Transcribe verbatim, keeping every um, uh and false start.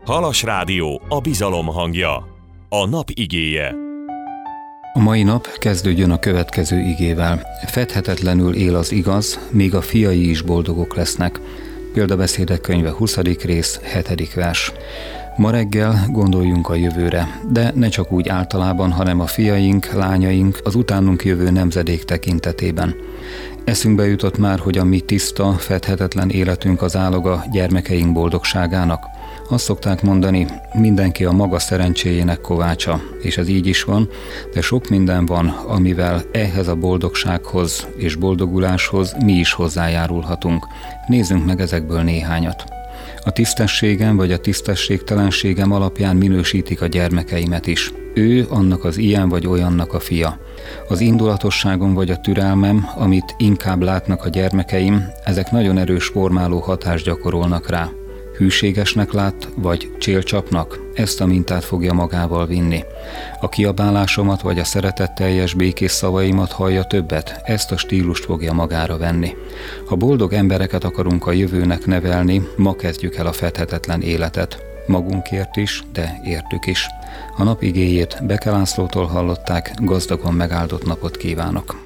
Halas Rádió, a bizalom hangja. A nap igéje. A mai nap kezdődjön a következő igével. Fedhetetlenül él az igaz, még a fiai is boldogok lesznek. Példabeszédek könyve huszadik rész, hetedik vers. Ma reggel gondoljunk a jövőre, de ne csak úgy általában, hanem a fiaink, lányaink, az utánunk jövő nemzedék tekintetében. Eszünkbe jutott már, hogy a mi tiszta, fedhetetlen életünk az áloga gyermekeink boldogságának. Azt szokták mondani, mindenki a maga szerencséjének kovácsa, és ez így is van, de sok minden van, amivel ehhez a boldogsághoz és boldoguláshoz mi is hozzájárulhatunk. Nézzünk meg ezekből néhányat. A tisztességem vagy a tisztességtelenségem alapján minősítik a gyermekeimet is. Ő annak az ilyen vagy olyannak a fia. Az indulatosságom vagy a türelmem, amit inkább látnak a gyermekeim, ezek nagyon erős formáló hatást gyakorolnak rá. Hűségesnek lát, vagy csélcsapnak, ezt a mintát fogja magával vinni. A kiabálásomat vagy a szeretetteljes békés szavaimat hallja többet, ezt a stílust fogja magára venni. Ha boldog embereket akarunk a jövőnek nevelni, ma kezdjük el a fedhetetlen életet. Magunkért is, de értük is. A nap igéjét Beke Lászlótól hallották, gazdagon megáldott napot kívánok!